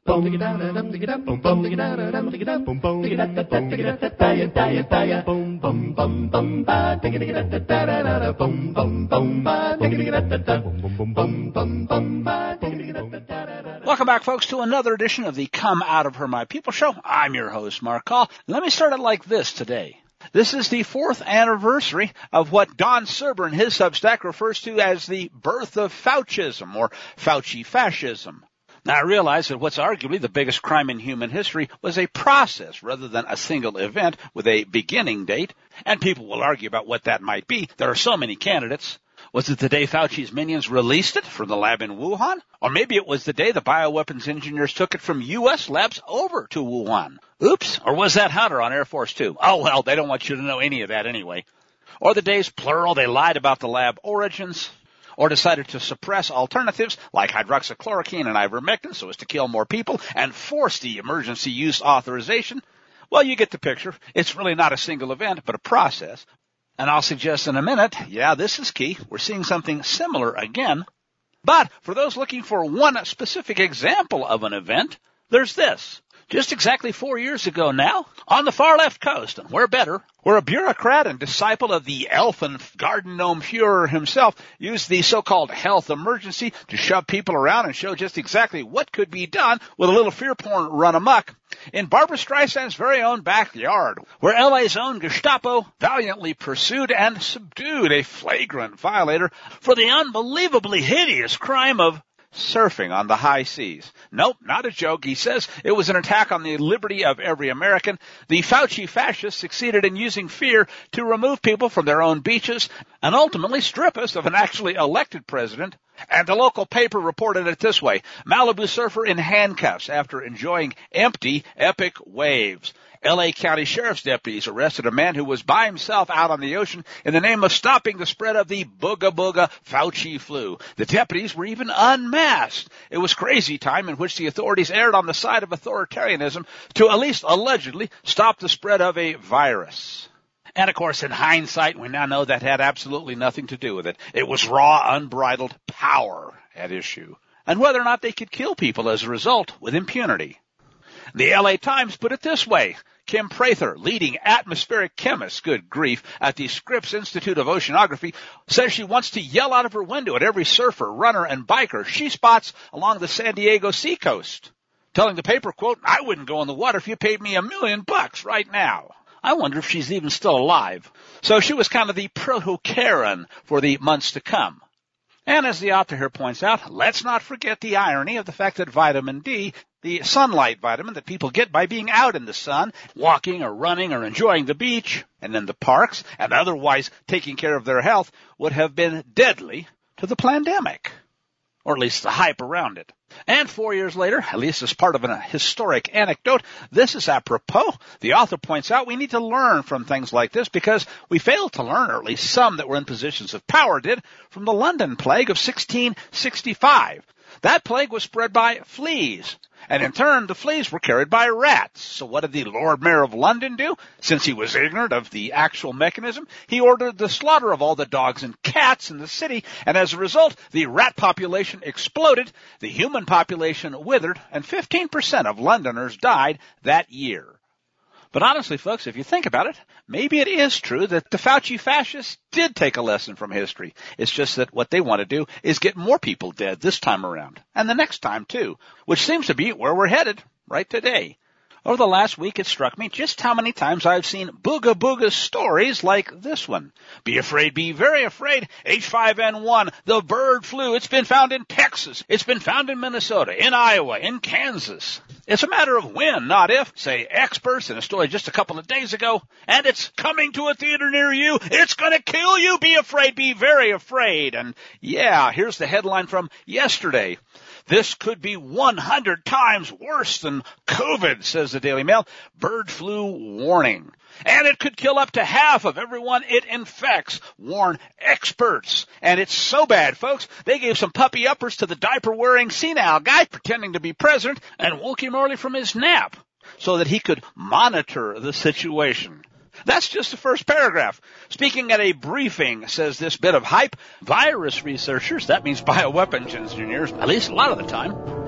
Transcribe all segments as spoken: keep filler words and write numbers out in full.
Welcome back, folks, to another edition of the Come Out of Her, My People show. I'm your host, Mark Call. Let me start it like this today. This is the fourth anniversary of what Don Serber in his Substack refers to as the birth of Faucism, or Fauci fascism. Now, I realize that what's arguably the biggest crime in human history was a process rather than a single event with a beginning date, and people will argue about what that might be. There are so many candidates. Was it the day Fauci's minions released it from the lab in Wuhan? Or maybe it was the day the bioweapons engineers took it from U S labs over to Wuhan. Oops. Or was that Hunter on Air Force Two? Oh, well, they don't want you to know any of that anyway. Or the days, plural, they lied about the lab origins, or decided to suppress alternatives like hydroxychloroquine and ivermectin so as to kill more people and force the emergency use authorization. Well, you get the picture. It's really not a single event, but a process. And I'll suggest in a minute, yeah, this is key. We're seeing something similar again. But for those looking for one specific example of an event, there's this. Just exactly four years ago now, on the far left coast, and where better, where a bureaucrat and disciple of the elfin garden gnome Fuhrer himself used the so-called health emergency to shove people around and show just exactly what could be done with a little fear porn run amok. In Barbra Streisand's very own backyard, where L A's own Gestapo valiantly pursued and subdued a flagrant violator for the unbelievably hideous crime of surfing on the high seas. Nope, not a joke. He says it was an attack on the liberty of every American. The Fauci fascists succeeded in using fear to remove people from their own beaches and ultimately strip us of an actually elected president. And the local paper reported it this way: Malibu surfer in handcuffs after enjoying empty, epic waves. L A County Sheriff's deputies arrested a man who was by himself out on the ocean in the name of stopping the spread of the booga booga Fauci flu. The deputies were even unmasked. It was crazy time in which the authorities erred on the side of authoritarianism to at least allegedly stop the spread of a virus. And, of course, in hindsight, we now know that had absolutely nothing to do with it. It was raw, unbridled power at issue, and whether or not they could kill people as a result with impunity. The L A Times put it this way. Kim Prather, leading atmospheric chemist, good grief, at the Scripps Institute of Oceanography, says she wants to yell out of her window at every surfer, runner, and biker she spots along the San Diego seacoast, telling the paper, quote, "I wouldn't go in the water if you paid me a million bucks right now." I wonder if she's even still alive. So she was kind of the proto-Karen for the months to come. And as the author here points out, let's not forget the irony of the fact that vitamin D, the sunlight vitamin that people get by being out in the sun, walking or running or enjoying the beach and in the parks and otherwise taking care of their health, would have been deadly to the pandemic, or at least the hype around it. And four years later, at least as part of a historic anecdote, this is apropos. The author points out we need to learn from things like this because we failed to learn, or at least some that were in positions of power did, from the London plague of sixteen sixty-five. That plague was spread by fleas, and in turn the fleas were carried by rats. So what did the Lord Mayor of London do? Since he was ignorant of the actual mechanism, he ordered the slaughter of all the dogs and cats in the city, and as a result, the rat population exploded, the human population withered, and fifteen percent of Londoners died that year. But honestly, folks, if you think about it, maybe it is true that the Fauci fascists did take a lesson from history. It's just that what they want to do is get more people dead this time around, and the next time too, which seems to be where we're headed right today. Over the last week, it struck me just how many times I've seen booga booga stories like this one. Be afraid, be very afraid. H five N one, the bird flu. It's been found in Texas. It's been found in Minnesota, in Iowa, in Kansas. It's a matter of when, not if, say experts in a story just a couple of days ago. And it's coming to a theater near you. It's going to kill you. Be afraid, be very afraid. And yeah, here's the headline from yesterday. This could be one hundred times worse than COVID, says the Daily Mail. Bird flu warning. And it could kill up to half of everyone it infects, warn experts. And it's so bad, folks, they gave some puppy uppers to the diaper-wearing senile guy pretending to be president and woke him early from his nap so that he could monitor the situation. That's just the first paragraph. Speaking at a briefing, says this bit of hype, virus researchers, that means bioweapons engineers, at least a lot of the time,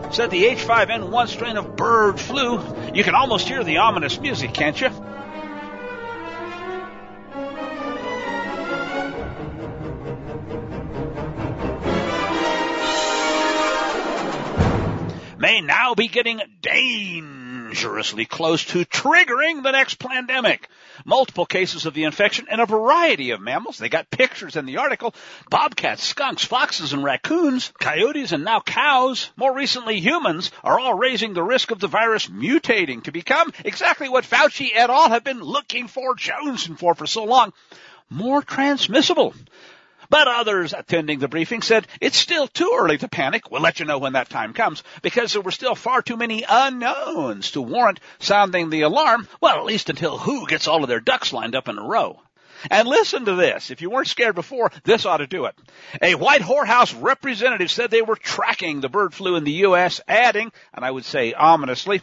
said the H five N one strain of bird flu. You can almost hear the ominous music, can't you? May now be getting dangerously close to triggering the next pandemic. Multiple cases of the infection in a variety of mammals. They got pictures in the article. Bobcats, skunks, foxes, and raccoons, coyotes, and now cows. More recently, humans are all raising the risk of the virus mutating to become exactly what Fauci et al. Have been looking for, jonesing for for so long, more transmissible. But others attending the briefing said it's still too early to panic. We'll let you know when that time comes, because there were still far too many unknowns to warrant sounding the alarm, well, at least until W H O gets all of their ducks lined up in a row. And listen to this. If you weren't scared before, this ought to do it. A White House representative said they were tracking the bird flu in the U S, adding, and I would say ominously,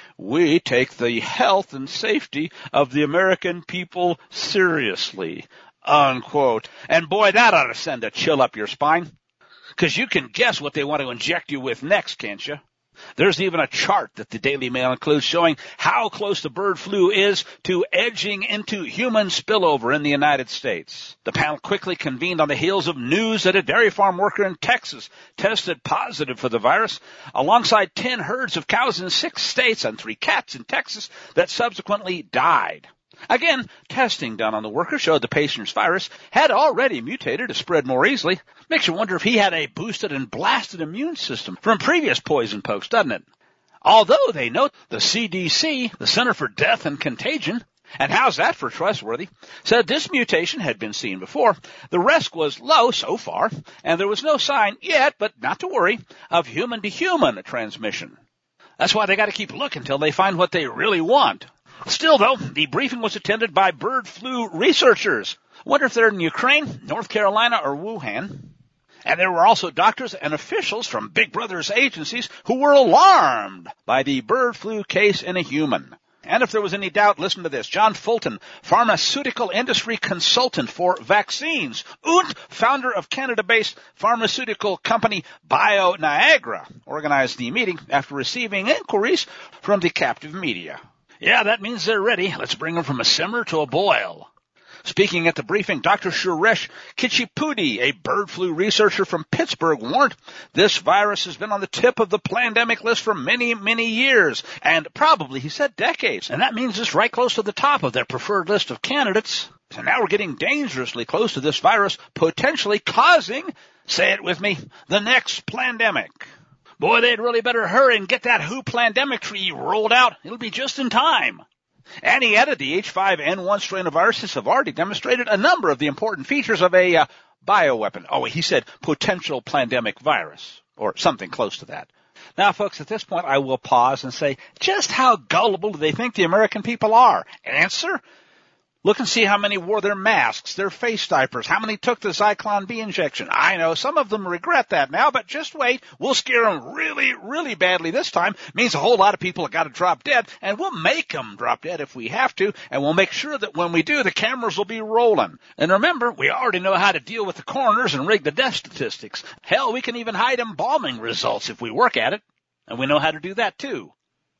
"We take the health and safety of the American people seriously." Unquote. And boy, that ought to send a chill up your spine. Because you can guess what they want to inject you with next, can't you? There's even a chart that the Daily Mail includes showing how close the bird flu is to edging into human spillover in the United States. The panel quickly convened on the heels of news that a dairy farm worker in Texas tested positive for the virus, alongside ten herds of cows in six states and three cats in Texas that subsequently died. Again, testing done on the worker showed the patient's virus had already mutated to spread more easily. Makes you wonder if he had a boosted and blasted immune system from previous poison pokes, doesn't it? Although they note the C D C, the Center for Death and Contagion, and how's that for trustworthy, said this mutation had been seen before. The risk was low so far, and there was no sign yet, but not to worry, of human-to-human transmission. That's why they got to keep looking until they find what they really want. Still, though, the briefing was attended by bird flu researchers. Wonder if they're in Ukraine, North Carolina, or Wuhan. And there were also doctors and officials from Big Brother's agencies who were alarmed by the bird flu case in a human. And if there was any doubt, listen to this. John Fulton, pharmaceutical industry consultant for vaccines, and founder of Canada-based pharmaceutical company BioNiagara, organized the meeting after receiving inquiries from the captive media. Yeah, that means they're ready. Let's bring them from a simmer to a boil. Speaking at the briefing, Doctor Suresh Kichipudi, a bird flu researcher from Pittsburgh, warned this virus has been on the tip of the pandemic list for many, many years, and probably, he said, decades. And that means it's right close to the top of their preferred list of candidates. So now we're getting dangerously close to this virus potentially causing, say it with me, the next pandemic. Boy, they'd really better hurry and get that W H O pandemic tree rolled out. It'll be just in time. And he added the H five N one strain of viruses have already demonstrated a number of the important features of a uh, bioweapon. Oh, he said potential pandemic virus, or something close to that. Now, folks, at this point, I will pause and say, just how gullible do they think the American people are? Answer? Look and see how many wore their masks, their face diapers, how many took the Zyklon B injection. I know some of them regret that now, but just wait. We'll scare them really, really badly this time. Means a whole lot of people have got to drop dead, and we'll make them drop dead if we have to, and we'll make sure that when we do, the cameras will be rolling. And remember, we already know how to deal with the coroners and rig the death statistics. Hell, we can even hide embalming results if we work at it, and we know how to do that too.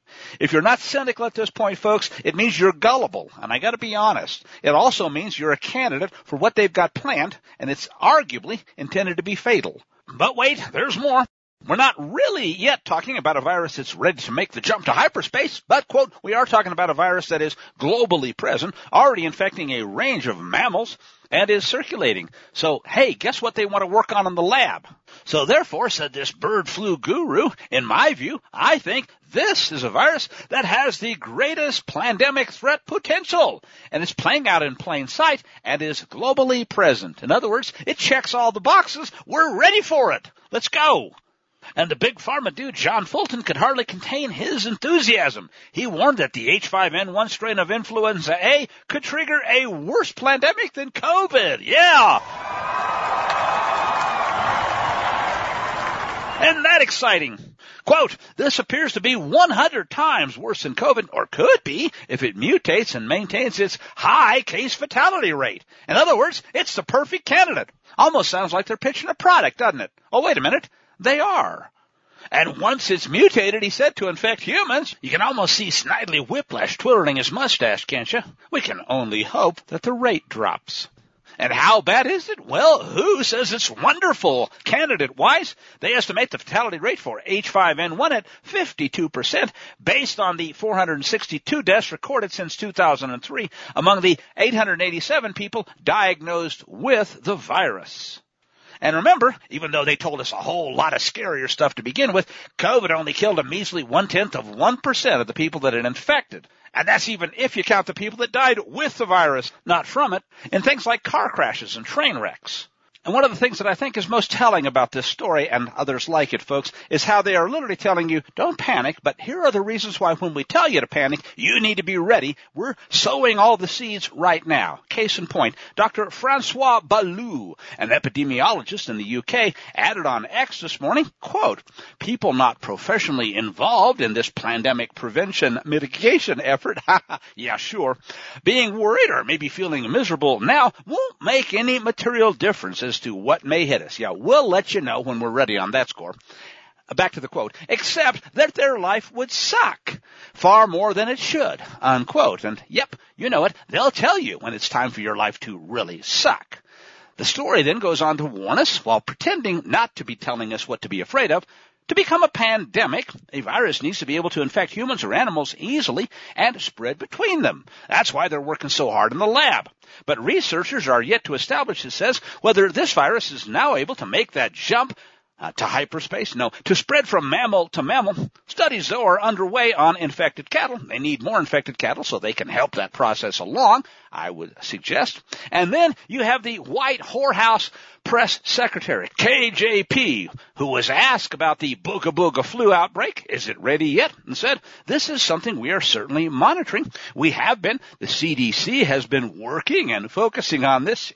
If you're not cynical at this point, folks, it means you're gullible, and I got to be honest. It also means you're a candidate for what they've got planned, and it's arguably intended to be fatal. But wait, there's more. We're not really yet talking about a virus that's ready to make the jump to hyperspace, but, quote, we are talking about a virus that is globally present, already infecting a range of mammals, and is circulating. So, hey, guess what they want to work on in the lab? So therefore, said this bird flu guru, in my view, I think this is a virus that has the greatest pandemic threat potential, and it's playing out in plain sight and is globally present. In other words, it checks all the boxes. We're ready for it. Let's go. And the big pharma dude, John Fulton, could hardly contain his enthusiasm. He warned that the H five N one strain of influenza A could trigger a worse pandemic than COVID. Yeah! Isn't that exciting? Quote, this appears to be one hundred times worse than COVID, or could be if it mutates and maintains its high case fatality rate. In other words, it's the perfect candidate. Almost sounds like they're pitching a product, doesn't it? Oh, wait a minute. They are. And once it's mutated, he said, to infect humans, you can almost see Snidely Whiplash twirling his mustache, can't you? We can only hope that the rate drops. And how bad is it? Well, W H O says it's wonderful. Candidate-wise, they estimate the fatality rate for H five N one at fifty-two percent based on the four hundred sixty-two deaths recorded since two thousand three among the eight hundred eighty-seven people diagnosed with the virus. And remember, even though they told us a whole lot of scarier stuff to begin with, COVID only killed a measly one-tenth of one percent of the people that it infected. And that's even if you count the people that died with the virus, not from it, in things like car crashes and train wrecks. And one of the things that I think is most telling about this story, and others like it, folks, is how they are literally telling you, don't panic, but here are the reasons why when we tell you to panic, you need to be ready. We're sowing all the seeds right now. Case in point, Doctor Francois Balloux, an epidemiologist in the U K, added on X this morning, quote, people not professionally involved in this pandemic prevention mitigation effort, yeah, sure, being worried or maybe feeling miserable now won't make any material difference as to what may hit us. Yeah, we'll let you know when we're ready on that score. Back to the quote, except that their life would suck far more than it should, unquote. And yep, you know it. They'll tell you when it's time for your life to really suck. The story then goes on to warn us, while pretending not to be telling us what to be afraid of, to become a pandemic, a virus needs to be able to infect humans or animals easily and spread between them. That's why they're working so hard in the lab. But researchers are yet to establish, it says, whether this virus is now able to make that jump uh, to hyperspace. No, to spread from mammal to mammal. Studies, though, are underway on infected cattle. They need more infected cattle so they can help that process along, I would suggest. And then you have the White Whorehouse Press Secretary, K J P, who was asked about the Booga Booga flu outbreak, is it ready yet? And said, this is something we are certainly monitoring. We have been. The C D C has been working and focusing on this.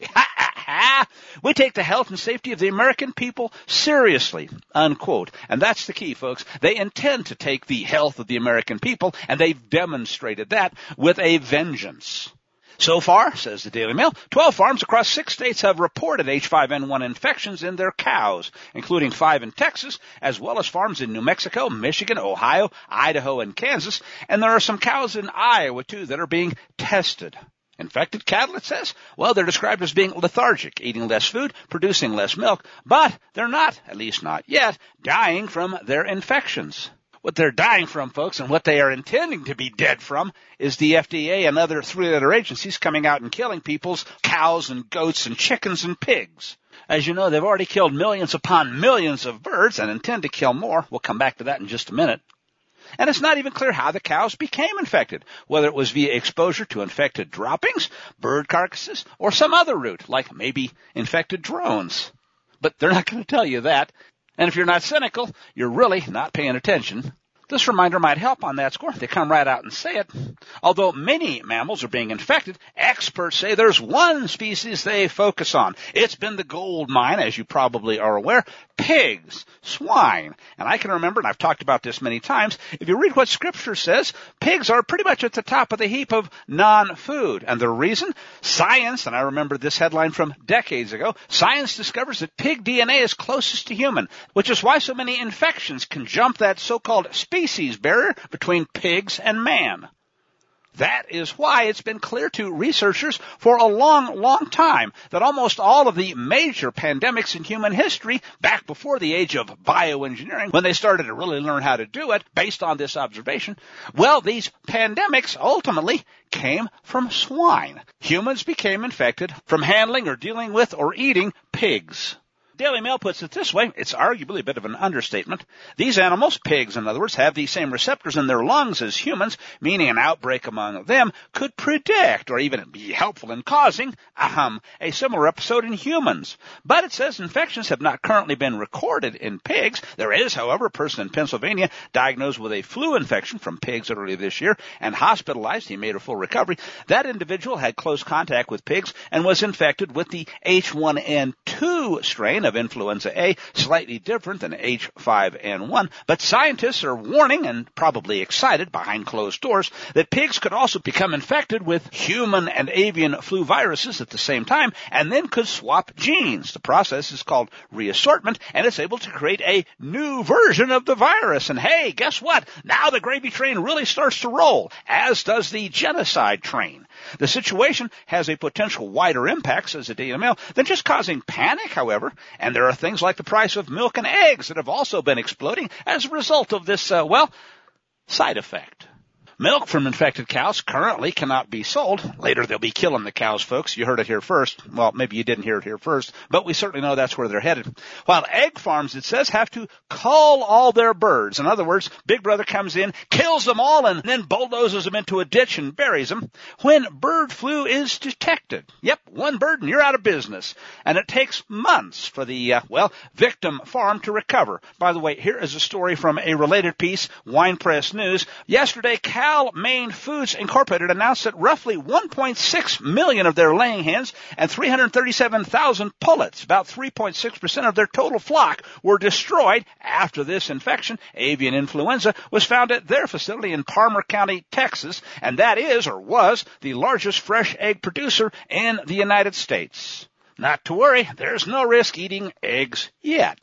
We take the health and safety of the American people seriously, unquote. And that's the key, folks. They intend to take the health of the American people, and they've demonstrated that with a vengeance. So far, says the Daily Mail, twelve farms across six states have reported H five N one infections in their cows, including five in Texas, as well as farms in New Mexico, Michigan, Ohio, Idaho, and Kansas. And there are some cows in Iowa, too, that are being tested. Infected cattle, it says, well, they're described as being lethargic, eating less food, producing less milk, but they're not, at least not yet, dying from their infections. What they're dying from, folks, and what they are intending to be dead from is the F D A and other three-letter agencies coming out and killing people's cows and goats and chickens and pigs. As you know, they've already killed millions upon millions of birds and intend to kill more. We'll come back to that in just a minute. And it's not even clear how the cows became infected, whether it was via exposure to infected droppings, bird carcasses, or some other route, like maybe infected drones. But they're not going to tell you that. And if you're not cynical, you're really not paying attention. This reminder might help on that score. They come right out and say it. Although many mammals are being infected, experts say there's one species they focus on. It's been the gold mine, as you probably are aware, pigs, swine. And I can remember, and I've talked about this many times, if you read what Scripture says, pigs are pretty much at the top of the heap of non-food. And the reason? Science, and I remember this headline from decades ago, science discovers that pig D N A is closest to human, which is why so many infections can jump that so-called species barrier between pigs and man. That is why it's been clear to researchers for a long, long time that almost all of the major pandemics in human history, back before the age of bioengineering, when they started to really learn how to do it based on this observation, well, these pandemics ultimately came from swine. Humans became infected from handling or dealing with or eating pigs. Daily Mail puts it this way, it's arguably a bit of an understatement. These animals, pigs in other words, have the same receptors in their lungs as humans, meaning an outbreak among them could predict or even be helpful in causing ahem, a similar episode in humans. But it says infections have not currently been recorded in pigs. There is, however, a person in Pennsylvania diagnosed with a flu infection from pigs earlier this year and hospitalized. He made a full recovery. That individual had close contact with pigs and was infected with the H one N two strain of of influenza A, slightly different than H five N one, but scientists are warning and probably excited behind closed doors that pigs could also become infected with human and avian flu viruses at the same time and then could swap genes. The process is called reassortment, and it's able to create a new version of the virus. And hey, guess what? Now the gravy train really starts to roll, as does the genocide train. The situation has a potential wider impact, says the Daily Mail, than just causing panic, however, and there are things like the price of milk and eggs that have also been exploding as a result of this, uh, well, side effect. Milk from infected cows currently cannot be sold. Later they'll be killing the cows, folks. You heard it here first. Well, maybe you didn't hear it here first, but we certainly know that's where they're headed. While egg farms, it says, have to cull all their birds. In other words, Big Brother comes in, kills them all, and then bulldozes them into a ditch and buries them when bird flu is detected. Yep, one bird and you're out of business. And it takes months for the, uh, well, victim farm to recover. By the way, here is a story from a related piece, Wine Press News. Yesterday, Cal Maine Foods Incorporated announced that roughly one point six million of their laying hens and three hundred thirty-seven thousand pullets, about three point six percent of their total flock, were destroyed after this infection, avian influenza, was found at their facility in Palmer County, Texas, and that is, or was, the largest fresh egg producer in the United States. Not to worry, there's no risk eating eggs yet.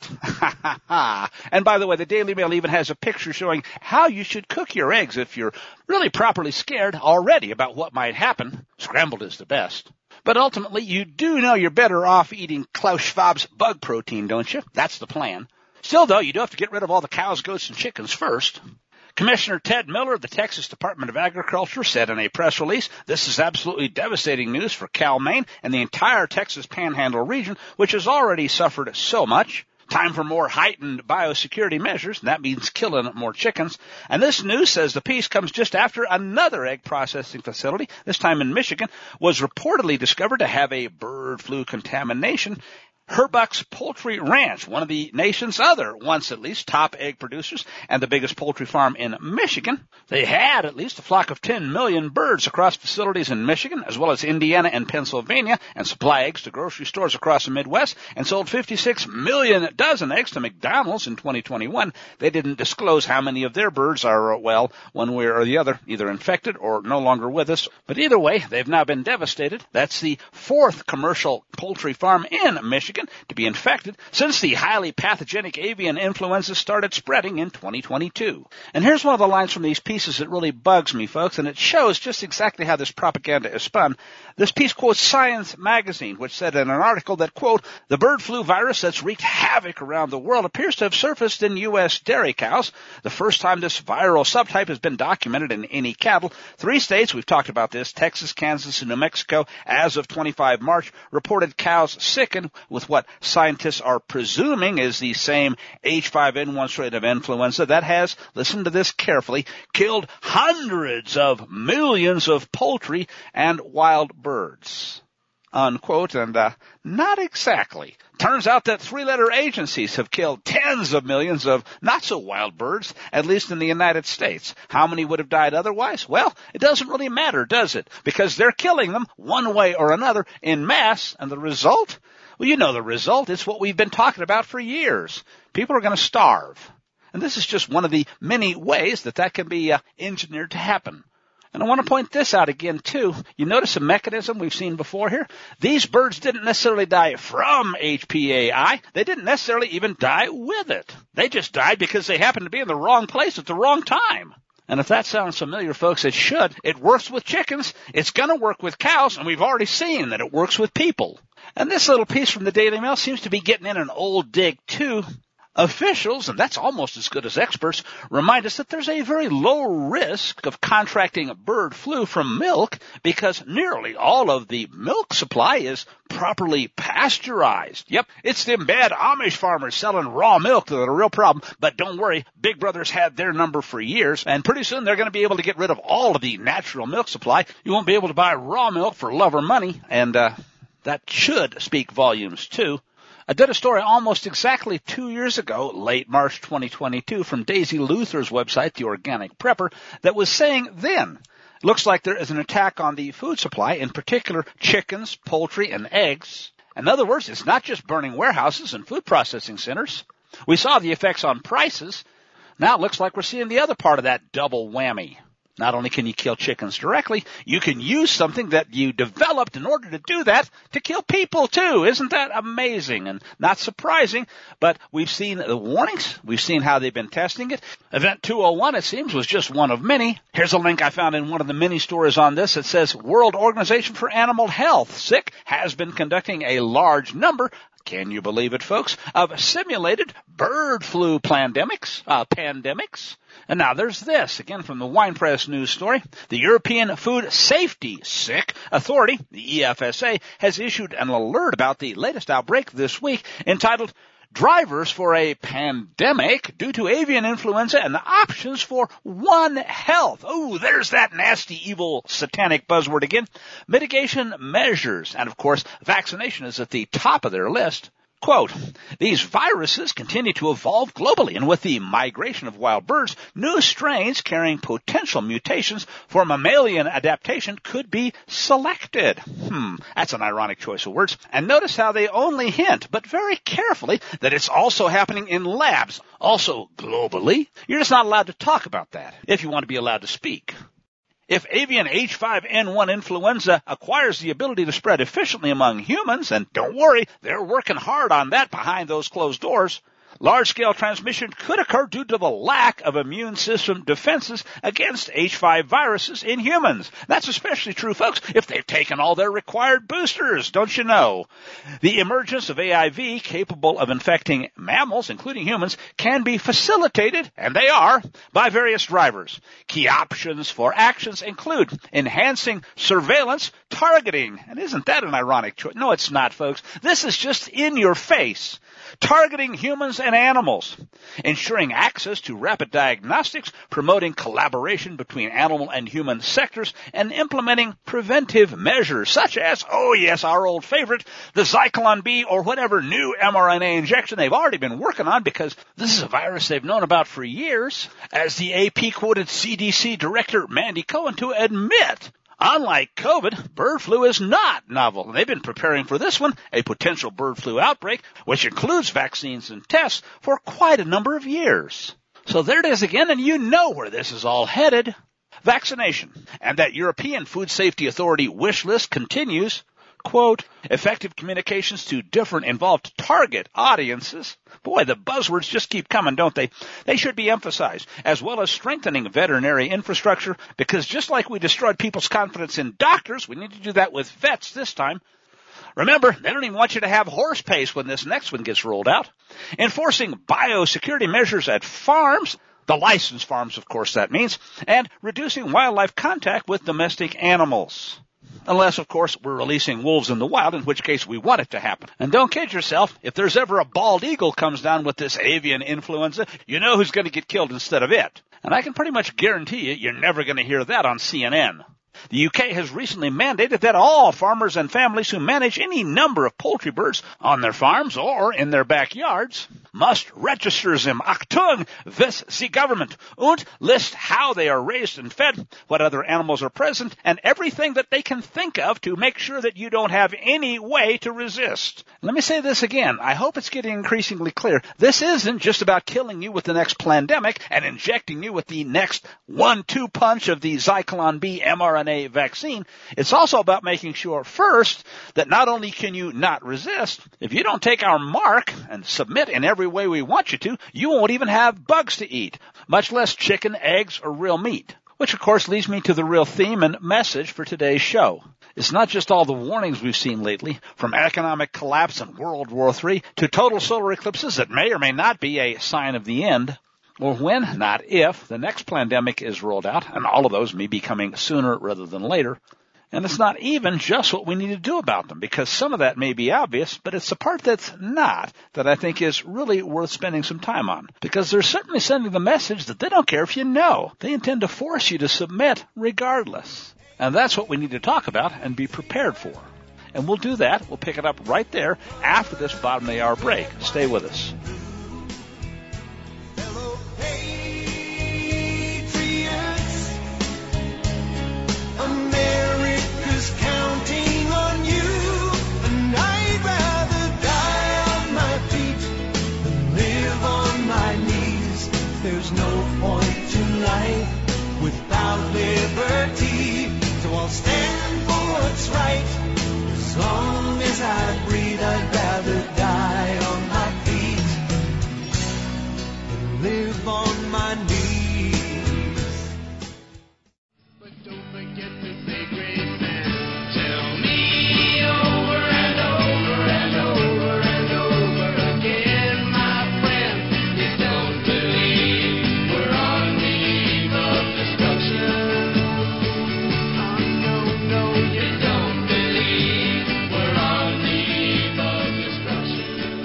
And by the way, the Daily Mail even has a picture showing how you should cook your eggs if you're really properly scared already about what might happen. Scrambled is the best. But ultimately, you do know you're better off eating Klaus Schwab's bug protein, don't you? That's the plan. Still, though, you do have to get rid of all the cows, goats, and chickens first. Commissioner Ted Miller of the Texas Department of Agriculture said in a press release, this is absolutely devastating news for Cal Maine and the entire Texas Panhandle region, which has already suffered so much. Time for more heightened biosecurity measures, and that means killing more chickens. And this news, says the piece, comes just after another egg processing facility, this time in Michigan, was reportedly discovered to have a bird flu contamination. Herbuck's Poultry Ranch, one of the nation's other, once at least, top egg producers and the biggest poultry farm in Michigan. They had at least a flock of ten million birds across facilities in Michigan, as well as Indiana and Pennsylvania, and supply eggs to grocery stores across the Midwest, and sold fifty-six million dozen eggs to McDonald's in twenty twenty-one. They didn't disclose how many of their birds are, well, one way or the other, either infected or no longer with us. But either way, they've now been devastated. That's the fourth commercial poultry farm in Michigan to be infected since the highly pathogenic avian influenza started spreading in twenty twenty-two. And here's one of the lines from these pieces that really bugs me, folks, and it shows just exactly how this propaganda is spun. This piece quotes Science magazine, which said in an article that, quote, the bird flu virus that's wreaked havoc around the world appears to have surfaced in U S dairy cows. The first time this viral subtype has been documented in any cattle. Three states, we've talked about this, Texas, Kansas, and New Mexico, as of twenty-fifth of March, reported cows sickened with what scientists are presuming is the same H five N one strain of influenza that has, listen to this carefully, killed hundreds of millions of poultry and wild birds. Unquote, and uh, not exactly. Turns out that three-letter agencies have killed tens of millions of not-so-wild birds, at least in the United States. How many would have died otherwise? Well, it doesn't really matter, does it? Because they're killing them one way or another in mass, and the result? Well, you know the result. It's what we've been talking about for years. People are going to starve. And this is just one of the many ways that that can be uh, engineered to happen. And I want to point this out again, too. You notice a mechanism we've seen before here? These birds didn't necessarily die from H P A I. They didn't necessarily even die with it. They just died because they happened to be in the wrong place at the wrong time. And if that sounds familiar, folks, it should. It works with chickens. It's going to work with cows, and we've already seen that it works with people. And this little piece from the Daily Mail seems to be getting in an old dig, too. Officials, and that's almost as good as experts, remind us that there's a very low risk of contracting bird flu from milk because nearly all of the milk supply is properly pasteurized. Yep, it's them bad Amish farmers selling raw milk that are a real problem, but don't worry, Big Brother's had their number for years, and pretty soon they're going to be able to get rid of all of the natural milk supply. You won't be able to buy raw milk for love or money, and uh, that should speak volumes, too. I did a story almost exactly two years ago, late March twenty twenty-two, from Daisy Luther's website, The Organic Prepper, that was saying then, looks like there is an attack on the food supply, in particular chickens, poultry, and eggs. In other words, it's not just burning warehouses and food processing centers. We saw the effects on prices. Now it looks like we're seeing the other part of that double whammy. Not only can you kill chickens directly, you can use something that you developed in order to do that to kill people too. Isn't that amazing and not surprising? But we've seen the warnings. We've seen how they've been testing it. Event two oh one, it seems, was just one of many. Here's a link I found in one of the mini stories on this. It says World Organization for Animal Health, S I C, has been conducting a large number, can you believe it, folks, of simulated bird flu pandemics, uh, pandemics. And now there's this, again from the Wine Press news story. The European Food Safety S I C Authority, the E F S A, has issued an alert about the latest outbreak this week entitled Drivers for a Pandemic Due to Avian Influenza and the Options for One Health. Oh, there's that nasty, evil, satanic buzzword again. Mitigation measures. And, of course, vaccination is at the top of their list. Quote, these viruses continue to evolve globally, and with the migration of wild birds, new strains carrying potential mutations for mammalian adaptation could be selected. Hmm, that's an ironic choice of words. And notice how they only hint, but very carefully, that it's also happening in labs. Also, globally, you're just not allowed to talk about that if you want to be allowed to speak. If avian H five N one influenza acquires the ability to spread efficiently among humans, and don't worry, they're working hard on that behind those closed doors, large-scale transmission could occur due to the lack of immune system defenses against H five viruses in humans. That's especially true, folks, if they've taken all their required boosters, don't you know? The emergence of A I V capable of infecting mammals, including humans, can be facilitated, and they are, by various drivers. Key options for actions include enhancing surveillance, targeting, and isn't that an ironic choice? No, it's not, folks. This is just in your face. Targeting humans and animals, ensuring access to rapid diagnostics, promoting collaboration between animal and human sectors, and implementing preventive measures such as, oh yes, our old favorite, the Zyklon B or whatever new mRNA injection they've already been working on, because this is a virus they've known about for years, as the A P quoted C D C Director Mandy Cohen to admit. Unlike COVID, bird flu is not novel, and they've been preparing for this one, a potential bird flu outbreak, which includes vaccines and tests, for quite a number of years. So there it is again, and you know where this is all headed. Vaccination. And that European Food Safety Authority wish list continues. Quote, effective communications to different involved target audiences. Boy, the buzzwords just keep coming, don't they? They should be emphasized, as well as strengthening veterinary infrastructure, because just like we destroyed people's confidence in doctors, we need to do that with vets this time. Remember, they don't even want you to have horse pace when this next one gets rolled out. Enforcing biosecurity measures at farms, the licensed farms, of course, that means, and reducing wildlife contact with domestic animals. Unless, of course, we're releasing wolves in the wild, in which case we want it to happen. And don't kid yourself, if there's ever a bald eagle comes down with this avian influenza, you know who's going to get killed instead of it. And I can pretty much guarantee you, you're never going to hear that on C N N. The U K has recently mandated that all farmers and families who manage any number of poultry birds on their farms or in their backyards must register them. Achtung, with the government, and list how they are raised and fed, what other animals are present, and everything that they can think of to make sure that you don't have any way to resist. Let me say this again. I hope it's getting increasingly clear. This isn't just about killing you with the next pandemic and injecting you with the next one two punch of the Zyklon B mRNA vaccine. It's also about making sure first that not only can you not resist, if you don't take our mark and submit in every way we want you to, you won't even have bugs to eat, much less chicken, eggs, or real meat. Which, of course, leads me to the real theme and message for today's show. It's not just all the warnings we've seen lately, from economic collapse and World War Three to total solar eclipses that may or may not be a sign of the end. Or when, not if, the next pandemic is rolled out, and all of those may be coming sooner rather than later. And it's not even just what we need to do about them, because some of that may be obvious, but it's the part that's not that I think is really worth spending some time on. Because they're certainly sending the message that they don't care if you know. They intend to force you to submit regardless. And that's what we need to talk about and be prepared for. And we'll do that. We'll pick it up right there after this bottom of the hour break. Stay with us. America's counting on you, and I'd rather there's no point to life without liberty. So I'll stand for what's right. As long as I breathe, I'd rather die on my feet than live on my knees. But don't forget to say grace and tell me over and over and over and over again, my friend, you don't believe we're on the eve of destruction. Oh, no, no, you don't believe we're on the eve of destruction.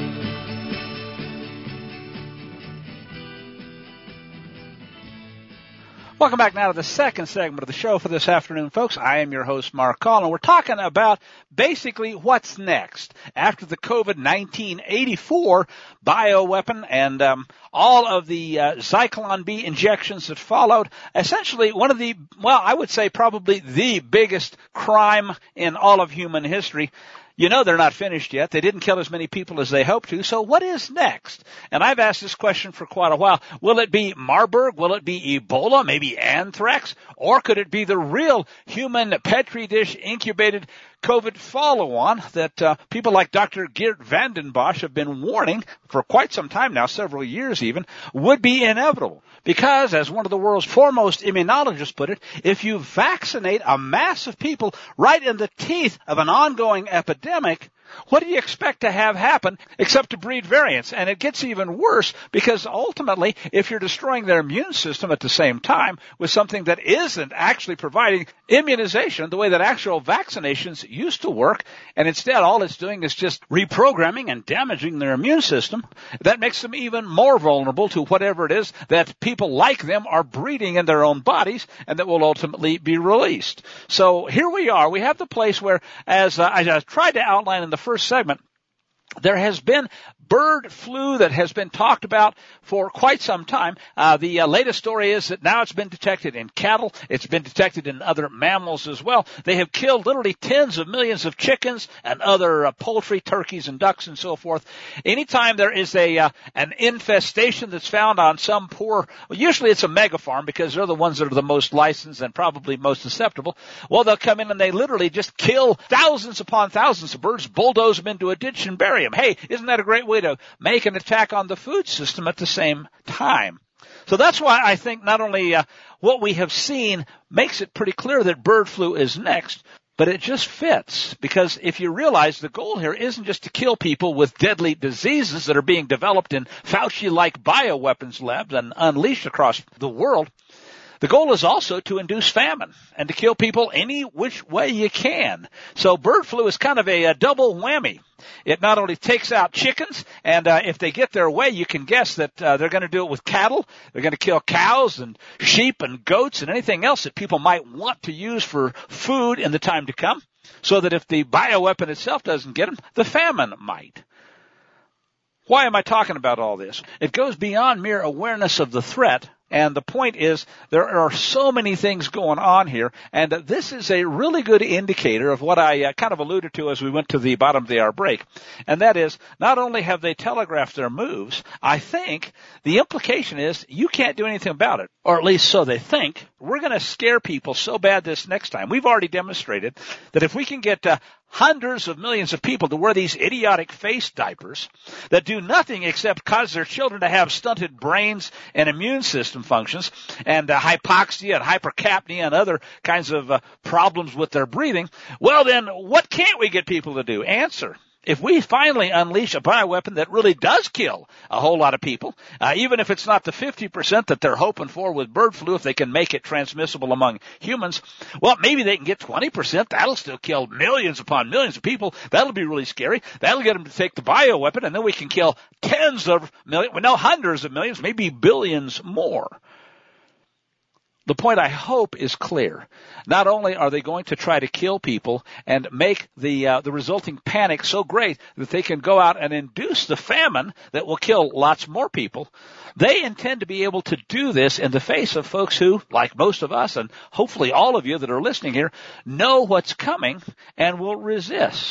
Welcome back now to the second segment of the show for this afternoon, folks. I am your host, Mark Call, and we're talking about basically what's next after the COVID nineteen eighty-four bioweapon and um, all of the uh, Zyklon B injections that followed. Essentially, one of the, well, I would say probably the biggest crime in all of human history. You know they're not finished yet. They didn't kill as many people as they hoped to. So what is next? And I've asked this question for quite a while. Will it be Marburg? Will it be Ebola? Maybe anthrax? Or could it be the real human Petri dish incubated COVID follow-on that uh, people like Doctor Geert Vanden Bossche have been warning for quite some time now, several years even, would be inevitable? Because, as one of the world's foremost immunologists put it, if you vaccinate a mass of people right in the teeth of an ongoing epidemic, what do you expect to have happen except to breed variants? And it gets even worse because ultimately, if you're destroying their immune system at the same time with something that isn't actually providing immunization the way that actual vaccinations used to work, and instead all it's doing is just reprogramming and damaging their immune system, that makes them even more vulnerable to whatever it is that people like them are breeding in their own bodies and that will ultimately be released. So here we are. We have the place where, as uh, I tried to outline in the first segment, there has been bird flu that has been talked about for quite some time. Uh, the uh, latest story is that now it's been detected in cattle. It's been detected in other mammals as well. They have killed literally tens of millions of chickens and other uh, poultry, turkeys and ducks and so forth. Anytime there is a uh, an infestation that's found on some poor, well, usually it's a mega farm because they're the ones that are the most licensed and probably most susceptible. Well, they'll come in and they literally just kill thousands upon thousands of birds, bulldoze them into a ditch and bury them. Hey, isn't that a great way to make an attack on the food system at the same time? So that's why I think not only uh, what we have seen makes it pretty clear that bird flu is next, but it just fits, because if you realize the goal here isn't just to kill people with deadly diseases that are being developed in Fauci-like bioweapons labs and unleashed across the world. The goal is also to induce famine and to kill people any which way you can. So bird flu is kind of a, a double whammy. It not only takes out chickens, and uh, if they get their way, you can guess that uh, they're going to do it with cattle. They're going to kill cows and sheep and goats and anything else that people might want to use for food in the time to come, so that if the bioweapon itself doesn't get them, the famine might. Why am I talking about all this? It goes beyond mere awareness of the threat. And the point is, there are so many things going on here, and this is a really good indicator of what I uh, kind of alluded to as we went to the bottom of the hour break. And that is, not only have they telegraphed their moves, I think the implication is you can't do anything about it, or at least so they think. We're going to scare people so bad this next time. We've already demonstrated that if we can get uh, hundreds of millions of people to wear these idiotic face diapers that do nothing except cause their children to have stunted brains and immune system functions and uh, hypoxia and hypercapnia and other kinds of uh, problems with their breathing, well then, what can't we get people to do? Answer. If we finally unleash a bioweapon that really does kill a whole lot of people, uh, even if it's not the fifty percent that they're hoping for with bird flu, if they can make it transmissible among humans, well, maybe they can get twenty percent. That'll still kill millions upon millions of people. That'll be really scary. That'll get them to take the bioweapon, and then we can kill tens of millions, well, no, hundreds of millions, maybe billions more. The point, I hope, is clear. Not only are they going to try to kill people and make the uh, the resulting panic so great that they can go out and induce the famine that will kill lots more people, they intend to be able to do this in the face of folks who, like most of us, and hopefully all of you that are listening here, know what's coming and will resist.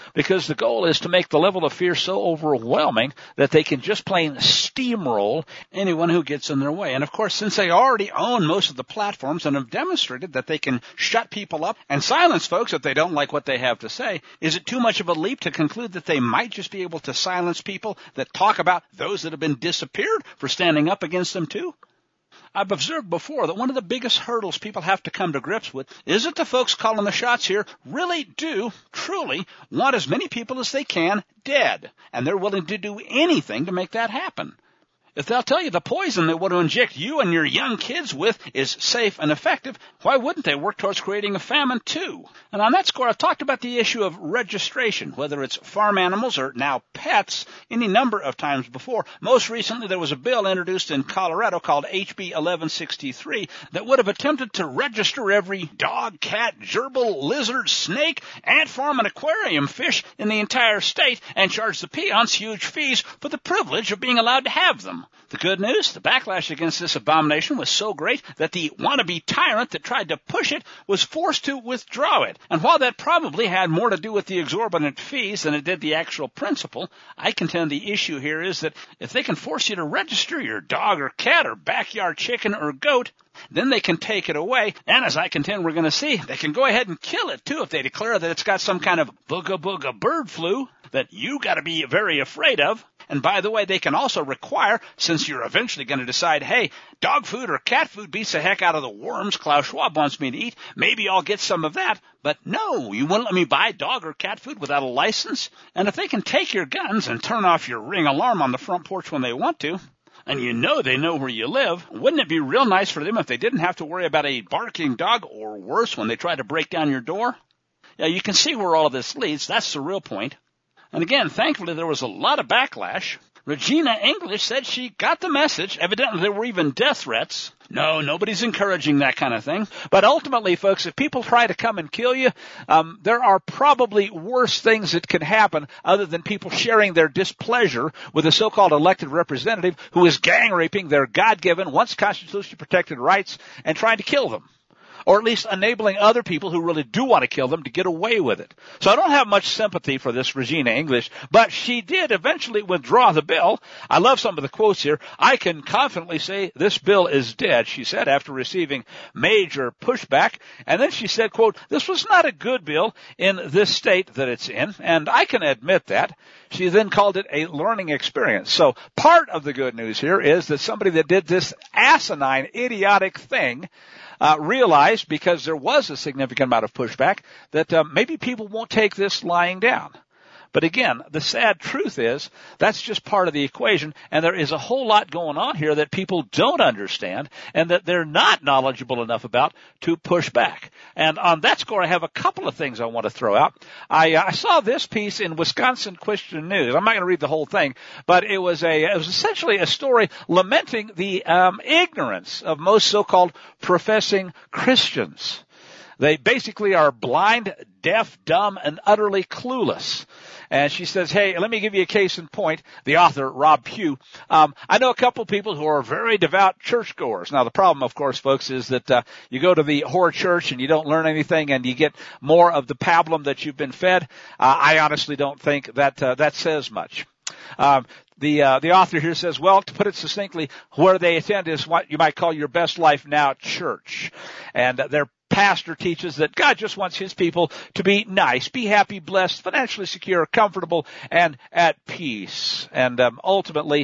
because the goal is to make the level of fear so overwhelming that they can just plain steamroll anyone who gets in their way. And of course, since they already own most of the platforms and have demonstrated that they can shut people up and silence folks if they don't like what they have to say, is it too much of a leap to conclude that they might just be able to silence people that talk about those that have been disappeared for standing up against them too? I've observed before that one of the biggest hurdles people have to come to grips with is that the folks calling the shots here really do, truly, want as many people as they can dead, and they're willing to do anything to make that happen. If they'll tell you the poison they want to inject you and your young kids with is safe and effective, why wouldn't they work towards creating a famine too? And on that score, I've talked about the issue of registration, whether it's farm animals or now pets, any number of times before. Most recently, there was a bill introduced in Colorado called H B eleven sixty-three that would have attempted to register every dog, cat, gerbil, lizard, snake, ant farm, and aquarium fish in the entire state and charge the peons huge fees for the privilege of being allowed to have them. The good news, the backlash against this abomination was so great that the wannabe tyrant that tried to push it was forced to withdraw it. And while that probably had more to do with the exorbitant fees than it did the actual principle, I contend the issue here is that if they can force you to register your dog or cat or backyard chicken or goat, then they can take it away. And as I contend we're going to see, they can go ahead and kill it too if they declare that it's got some kind of booga booga bird flu that you got to be very afraid of. And by the way, they can also require, since you're eventually going to decide, hey, dog food or cat food beats the heck out of the worms Klaus Schwab wants me to eat, maybe I'll get some of that. But no, you won't let me buy dog or cat food without a license? And if they can take your guns and turn off your Ring alarm on the front porch when they want to, and you know they know where you live, wouldn't it be real nice for them if they didn't have to worry about a barking dog or worse when they try to break down your door? Yeah, you can see where all of this leads. That's the real point. And again, thankfully, there was a lot of backlash. Regina English said she got the message. Evidently, there were even death threats. No, nobody's encouraging that kind of thing. But ultimately, folks, if people try to come and kill you, um, there are probably worse things that can happen other than people sharing their displeasure with a so-called elected representative who is gang raping their God-given, once constitutionally protected rights and trying to kill them. Or at least enabling other people who really do want to kill them to get away with it. So I don't have much sympathy for this Regina English, but she did eventually withdraw the bill. I love some of the quotes here. I can confidently say this bill is dead, she said, after receiving major pushback. And then she said, quote, this was not a good bill in this state that it's in, and I can admit that. She then called it a learning experience. So part of the good news here is that somebody that did this asinine, idiotic thing Uh, realized, because there was a significant amount of pushback, that uh, maybe people won't take this lying down. But again, the sad truth is that's just part of the equation, and there is a whole lot going on here that people don't understand and that they're not knowledgeable enough about to push back. And on that score, I have a couple of things I want to throw out. I, uh, I saw this piece in Wisconsin Christian News. I'm not going to read the whole thing, but it was a it was essentially a story lamenting the um, ignorance of most so-called professing Christians. They basically are blind, deaf, dumb, and utterly clueless. And she says, hey, let me give you a case in point. The author, Rob Pugh. Um, I know a couple people who are very devout churchgoers. Now, the problem, of course, folks, is that uh, you go to the whore church and you don't learn anything and you get more of the pablum that you've been fed. Uh, I honestly don't think that uh, that says much. Um, the uh, the author here says, well, to put it succinctly, where they attend is what you might call your Best Life Now church. And uh, they're pastor teaches that God just wants his people to be nice, be happy, blessed, financially secure, comfortable, and at peace. And um, ultimately,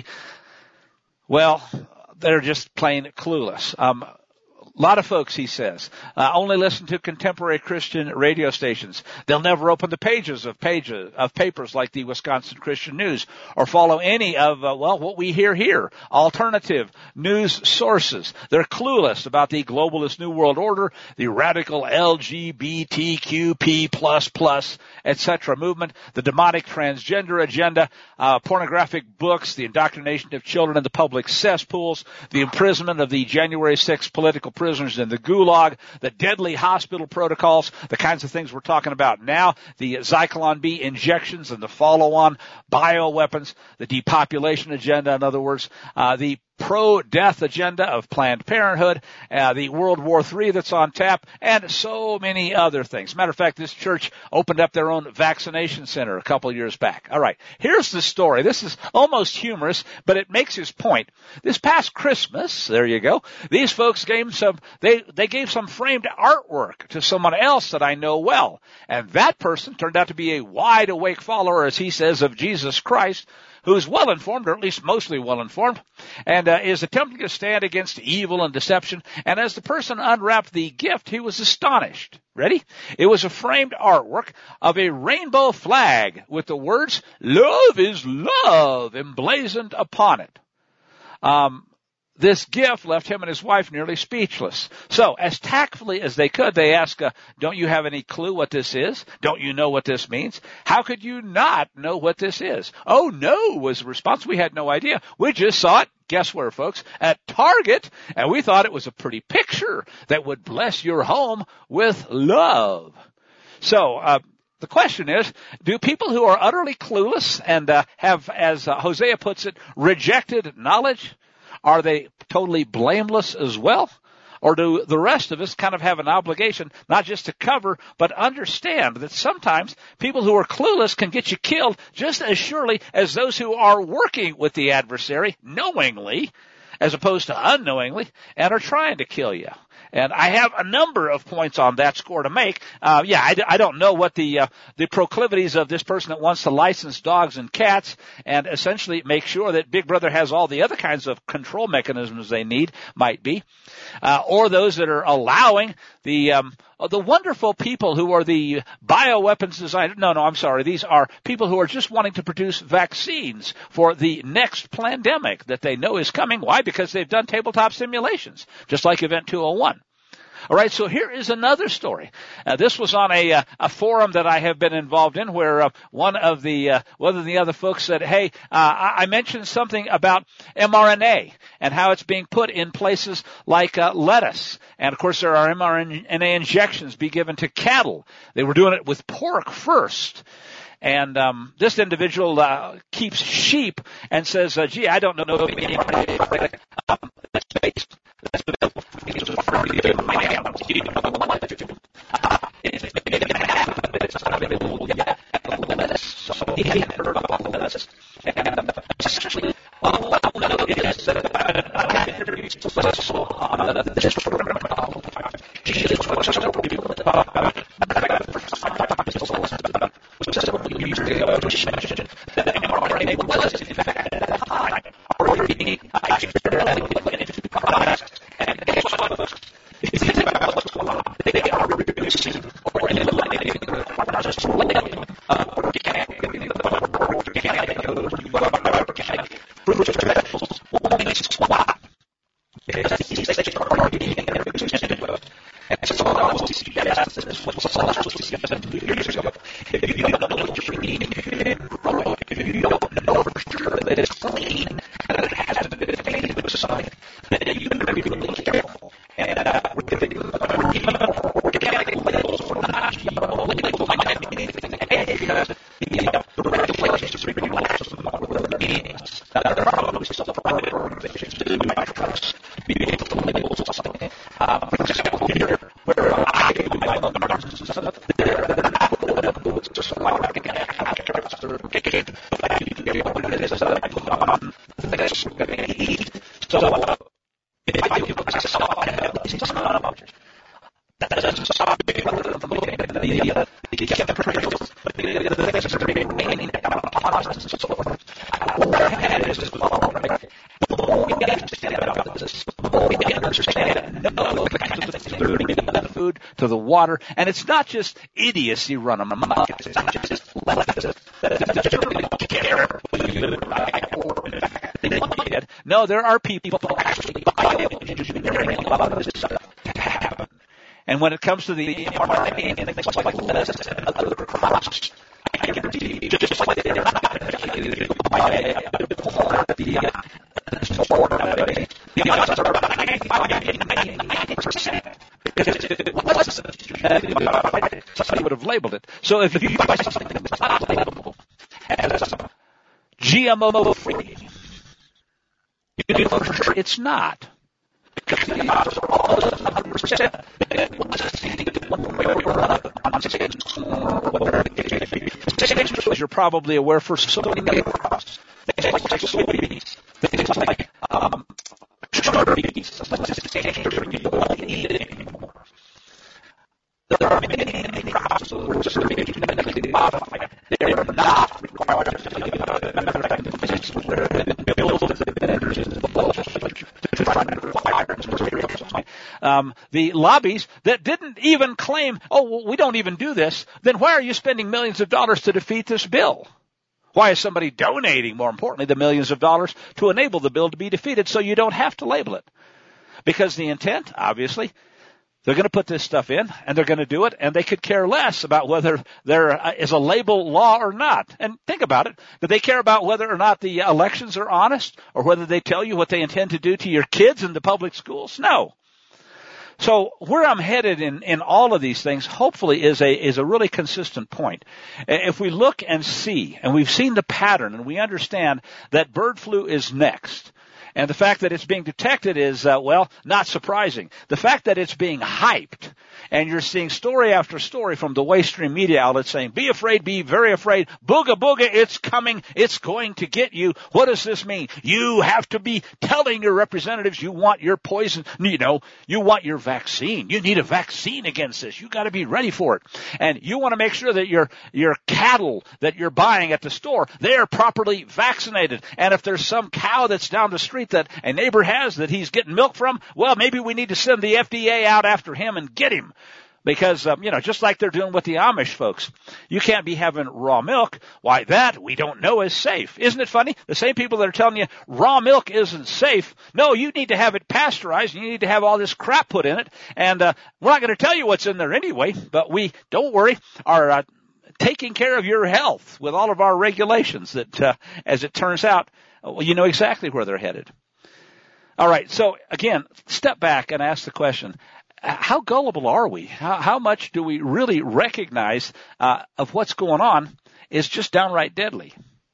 well, they're just plain clueless. Um, A lot of folks, he says, uh, only listen to contemporary Christian radio stations. They'll never open the pages of pages of papers like the Wisconsin Christian News or follow any of, uh, well, what we hear here, alternative news sources. They're clueless about the globalist New World Order, the radical L G B T Q P plus plus, et cetera movement, the demonic transgender agenda, uh, pornographic books, the indoctrination of children in the public cesspools, the imprisonment of the January sixth political prisoners, prisoners in the gulag, the deadly hospital protocols, the kinds of things we're talking about now, the Zyklon B injections and the follow-on bioweapons, the depopulation agenda, in other words, uh, the pro-death agenda of Planned Parenthood, uh, the World War Three that's on tap, and so many other things. Matter of fact, this church opened up their own vaccination center a couple years back. All right, here's the story. This is almost humorous, but it makes his point. This past Christmas, there you go, these folks gave some, they, they gave some framed artwork to someone else that I know well, and that person turned out to be a wide-awake follower, as he says, of Jesus Christ, who's well-informed, or at least mostly well-informed, and uh, is attempting to stand against evil and deception. And as the person unwrapped the gift, he was astonished. Ready? It was a framed artwork of a rainbow flag with the words, "Love is love," emblazoned upon it. Um, This gift left him and his wife nearly speechless. So, as tactfully as they could, they asked, uh, don't you have any clue what this is? Don't you know what this means? How could you not know what this is? Oh, no, was the response. We had no idea. We just saw it, guess where, folks? At Target, and we thought it was a pretty picture that would bless your home with love. So, uh, the question is, do people who are utterly clueless and uh, have, as uh, Hosea puts it, rejected knowledge, are they totally blameless as well? Or do the rest of us kind of have an obligation not just to cover, but understand that sometimes people who are clueless can get you killed just as surely as those who are working with the adversary knowingly, as opposed to unknowingly, and are trying to kill you. And I have a number of points on that score to make. Uh, yeah, I, I don't know what the uh, the proclivities of this person that wants to license dogs and cats and essentially make sure that Big Brother has all the other kinds of control mechanisms they need might be, uh, or those that are allowing the um, the wonderful people who are the bioweapons designers. No, no, I'm sorry. These are people who are just wanting to produce vaccines for the next pandemic that they know is coming. Why? Because they've done tabletop simulations, just like Event two oh one. All right, so here is another story. Uh, this was on a, uh, a forum that I have been involved in, where uh, one of the uh, one of the other folks said, "Hey, uh, I mentioned something about M R N A and how it's being put in places like uh, lettuce, and of course there are M R N A injections be given to cattle. They were doing it with pork first." And um, this individual uh, keeps sheep and says, uh, "Gee, I don't know if um, that's based." That's available for so he hadn't heard about all this. And essentially, all I know is that I interviewed so on this program. She is several people about several years ago. She mentioned that M R N A was in fact at the time already being into products. And guess what? It's easy about what's going on. They are reproducing or eliminating or just letting uh, organic, organic, organic fruits and vegetables only swap. Because these things are already being introduced into it. And so I was yes, this was seven years ago. If you don't know what you're eating, if you don't know for sure that it's clean and it hasn't been tainted with something, then you can be really careful. And uh, with the organic labels or not G M O labels might mean anything because the, the regulations relax with the meanings. Now, there are those self-private organizations who might trust being able to label something. Uh, for example, here, where I do my own nurses, there are not just like certification, but you can get what it is on this eat. So, if I give access to that doesn't stop me from looking at the chemicals, but the things that remain and so forth. Where ahead is already. The more we understand about this, the more we understand and know the kinds of things that the food to the water, and it's not just idiocy run amok. It's not just leftism that don't care whether you live right or in fact they did. No, there are people actually bioengineering a lot of this stuff to happen. And when it comes to the M R N A and things like lettuce and other crops, I guarantee you, just like they're not going to buy a before the store nowadays, the odds are about ninety percent. Because it wasn't, somebody would have labeled it. So if you buy something that's not labelable as G M O free, It's not. As you're probably aware, for so many crops, things like um, there are many crops that are just genetically modified. They are not required to Um, the lobbies that didn't even claim, oh, well, we don't even do this, then why are you spending millions of dollars to defeat this bill? Why is somebody donating, more importantly, the millions of dollars to enable the bill to be defeated so you don't have to label it? Because the intent, obviously, they're going to put this stuff in, and they're going to do it, and they could care less about whether there is a label law or not. And think about it. Do they care about whether or not the elections are honest, or whether they tell you what they intend to do to your kids in the public schools? No. So where I'm headed in, in all of these things, hopefully, is a is a really consistent point. If we look and see, and we've seen the pattern, and we understand that bird flu is next, and the fact that it's being detected is, uh, well, not surprising. The fact that it's being hyped, and you're seeing story after story from the mainstream media outlets saying, be afraid, be very afraid, booga booga, it's coming, it's going to get you. What does this mean? You have to be telling your representatives you want your poison, you know, you want your vaccine. You need a vaccine against this. You got to be ready for it. And you want to make sure that your, your cattle that you're buying at the store, they're properly vaccinated. And if there's some cow that's down the street that a neighbor has that he's getting milk from, well, maybe we need to send the F D A out after him and get him. Because, um, you know, just like they're doing with the Amish folks, you can't be having raw milk. Why, that we don't know is safe. Isn't it funny? The same people that are telling you raw milk isn't safe. No, you need to have it pasteurized. You need to have all this crap put in it. And uh, we're not going to tell you what's in there anyway, but we, don't worry, are uh, taking care of your health with all of our regulations that, uh, as it turns out, well, you know exactly where they're headed. All right, so again, step back and ask the question, how gullible are we? How, how much do we really recognize uh, of what's going on is just downright deadly?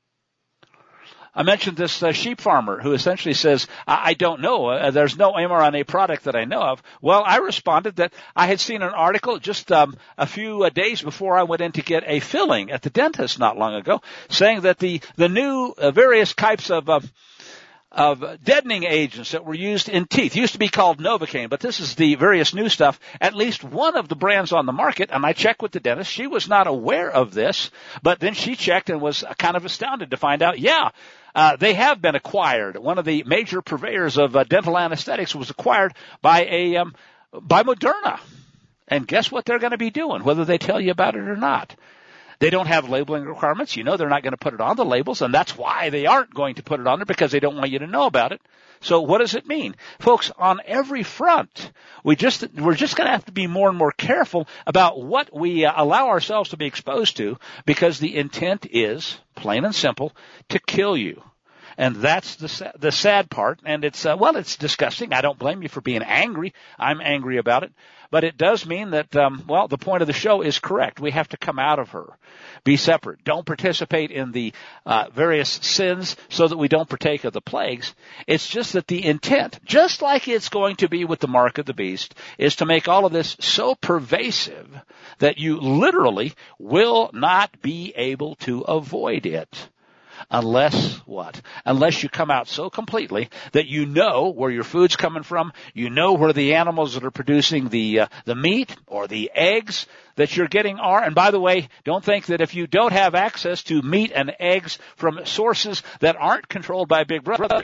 I mentioned this uh, sheep farmer who essentially says, I, I don't know. Uh, there's no M R N A product that I know of. Well, I responded that I had seen an article just um, a few uh, days before I went in to get a filling at the dentist not long ago, saying that the, the new uh, various types of uh, of deadening agents that were used in teeth. Used to be called Novocaine, but this is the various new stuff. At least one of the brands on the market, and I checked with the dentist, she was not aware of this, but then she checked and was kind of astounded to find out, yeah, uh, they have been acquired. One of the major purveyors of uh, dental anesthetics was acquired by a um, by Moderna. And guess what they're going to be doing, whether they tell you about it or not? They don't have labeling requirements. You know they're not going to put it on the labels, and that's why they aren't going to put it on there, because they don't want you to know about it. So what does it mean? Folks, on every front, we just, we're just going to have to be more and more careful about what we uh, allow ourselves to be exposed to, because the intent is, plain and simple, to kill you. And that's the the sad part. And it's, uh, well, it's disgusting. I don't blame you for being angry. I'm angry about it. But it does mean that, um, well, the point of the show is correct. We have to come out of her. Be separate. Don't participate in the uh, various sins so that we don't partake of the plagues. It's just that the intent, just like it's going to be with the mark of the beast, is to make all of this so pervasive that you literally will not be able to avoid it. Unless what? Unless you come out so completely that you know where your food's coming from, you know where the animals that are producing the uh, the meat or the eggs that you're getting are. And by the way, don't think that if you don't have access to meat and eggs from sources that aren't controlled by Big Brother,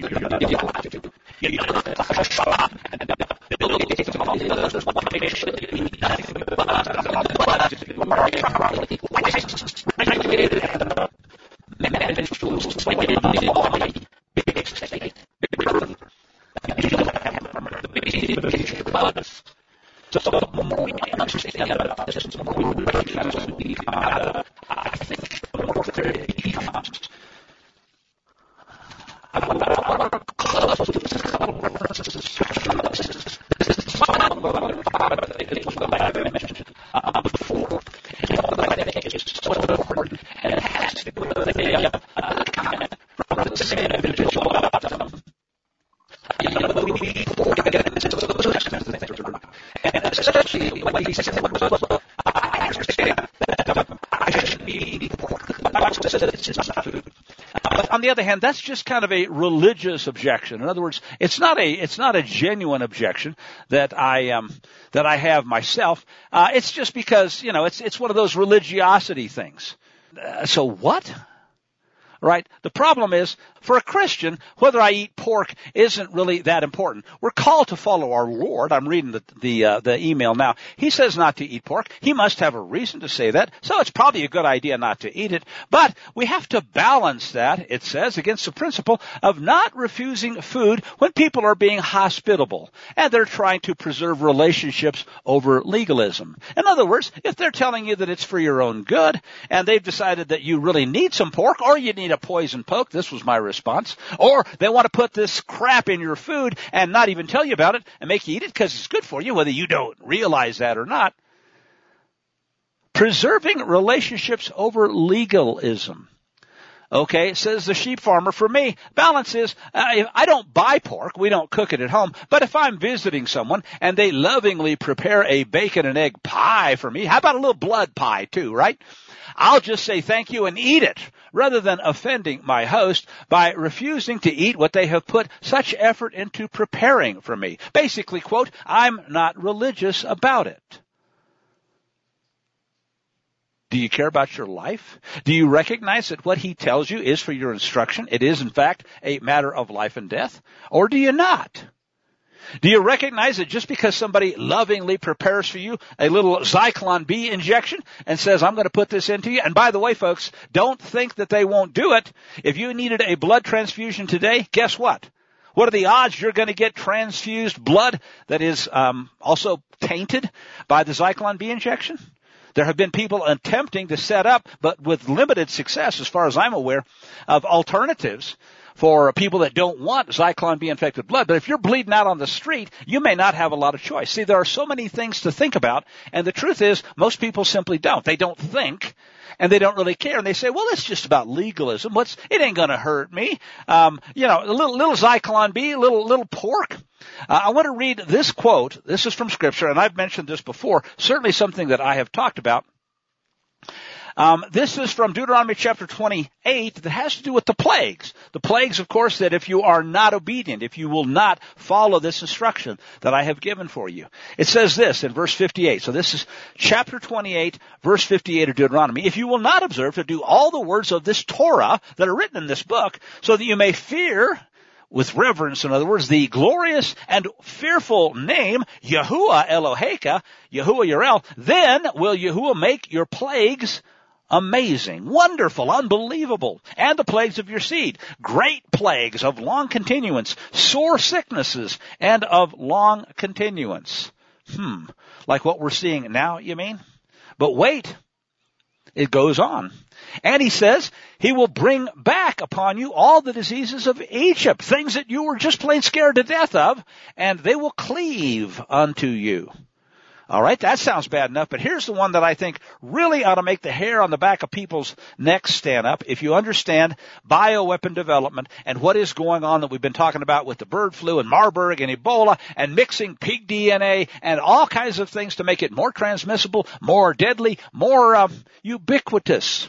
On the other hand, that's just kind of a religious objection. In other words, it's not a it's not a genuine objection that I um that I have myself. Uh, it's just because, you know, it's it's one of those religiosity things. Uh, so what? Right? The problem is, for a Christian, whether I eat pork isn't really that important. We're called to follow our Lord. I'm reading the the, uh, the email now. He says not to eat pork. He must have a reason to say that, so it's probably a good idea not to eat it. But we have to balance that, it says, against the principle of not refusing food when people are being hospitable and they're trying to preserve relationships over legalism. In other words, if they're telling you that it's for your own good and they've decided that you really need some pork or you need a poison poke, this was my response, or they want to put this crap in your food and not even tell you about it and make you eat it because it's good for you, whether you don't realize that or not. Preserving relationships over legalism. Okay, says the sheep farmer, for me, balance is, uh, I don't buy pork, we don't cook it at home, but if I'm visiting someone and they lovingly prepare a bacon and egg pie for me, how about a little blood pie too, right? I'll just say thank you and eat it, rather than offending my host by refusing to eat what they have put such effort into preparing for me. Basically, quote, I'm not religious about it. Do you care about your life? Do you recognize that what he tells you is for your instruction? It is, in fact, a matter of life and death? Or do you not? Do you recognize that just because somebody lovingly prepares for you a little Zyklon B injection and says, I'm going to put this into you, and by the way, folks, don't think that they won't do it. If you needed a blood transfusion today, guess what? What are the odds you're going to get transfused blood that is um, also tainted by the Zyklon B injection? There have been people attempting to set up, but with limited success, as far as I'm aware, of alternatives for people that don't want Zyklon B infected blood. But if you're bleeding out on the street, you may not have a lot of choice. See, there are so many things to think about, and the truth is, most people simply don't. They don't think, and they don't really care. And they say, well, it's just about legalism. What's, it ain't going to hurt me. Um, you know, a little, little Zyklon B, a little, little pork. Uh, I want to read this quote. This is from Scripture, and I've mentioned this before, certainly something that I have talked about. Um, this is from Deuteronomy chapter twenty-eight that has to do with the plagues. The plagues, of course, that if you are not obedient, if you will not follow this instruction that I have given for you. It says this in verse fifty-eight. So this is chapter twenty-eight, verse fifty-eight of Deuteronomy. If you will not observe to do all the words of this Torah that are written in this book, so that you may fear with reverence, in other words, the glorious and fearful name, Yahuwah Eloheka, Yahuwah Yirel, then will Yahuwah make your plagues amazing, wonderful, unbelievable, and the plagues of your seed, great plagues of long continuance, sore sicknesses, and of long continuance. Hmm, like what we're seeing now, you mean? But wait, it goes on. And he says, he will bring back upon you all the diseases of Egypt, things that you were just plain scared to death of, and they will cleave unto you. All right, that sounds bad enough, but here's the one that I think really ought to make the hair on the back of people's necks stand up. If you understand bioweapon development and what is going on that we've been talking about with the bird flu and Marburg and Ebola and mixing pig D N A and all kinds of things to make it more transmissible, more deadly, more uh, ubiquitous.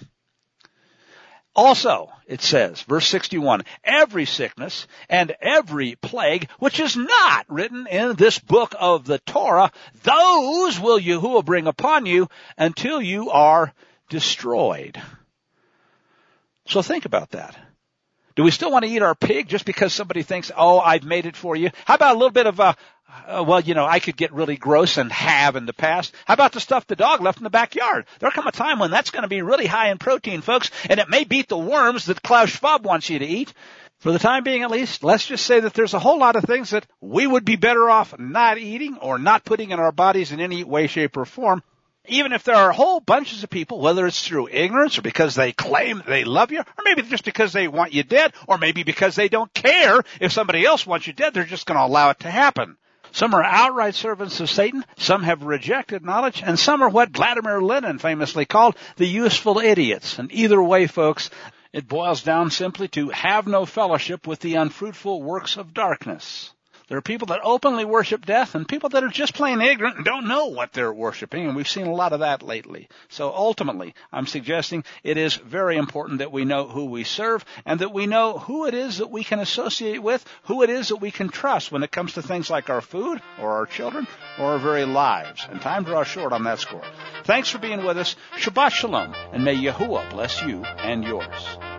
Also, it says, verse sixty-one, every sickness and every plague which is not written in this book of the Torah, those will Yahuwah bring upon you until you are destroyed. So think about that. Do we still want to eat our pig just because somebody thinks, oh, I've made it for you? How about a little bit of a, uh, well, you know, I could get really gross and have in the past. How about the stuff the dog left in the backyard? There'll come a time when that's going to be really high in protein, folks, and it may beat the worms that Klaus Schwab wants you to eat. For the time being, at least, let's just say that there's a whole lot of things that we would be better off not eating or not putting in our bodies in any way, shape, or form. Even if there are whole bunches of people, whether it's through ignorance or because they claim they love you, or maybe just because they want you dead, or maybe because they don't care if somebody else wants you dead, they're just going to allow it to happen. Some are outright servants of Satan, some have rejected knowledge, and some are what Vladimir Lenin famously called the useful idiots. And either way, folks, it boils down simply to have no fellowship with the unfruitful works of darkness. There are people that openly worship death and people that are just plain ignorant and don't know what they're worshiping, and we've seen a lot of that lately. So ultimately, I'm suggesting it is very important that we know who we serve and that we know who it is that we can associate with, who it is that we can trust when it comes to things like our food or our children or our very lives. And time draws short on that score. Thanks for being with us. Shabbat Shalom, and may Yahuwah bless you and yours.